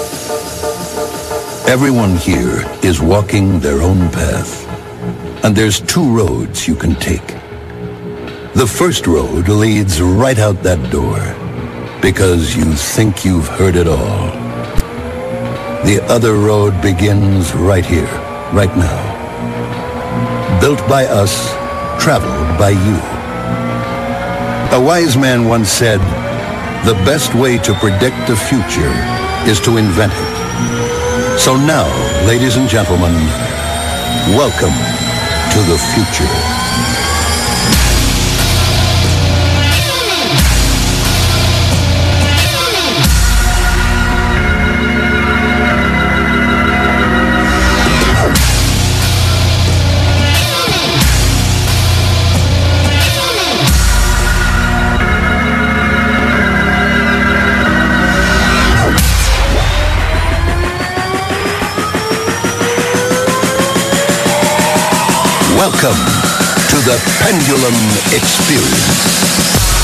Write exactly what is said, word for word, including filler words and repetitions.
Everyone here is walking their own path, and there's two roads you can take. The first road leads right out that door, because you think you've heard it all. The other road begins right here, right now. Built by us, traveled by you. A wise man once said, the best way to predict the future is to invent it. So now, ladies and gentlemen, welcome to the future. Welcome to the Pendulum Experience.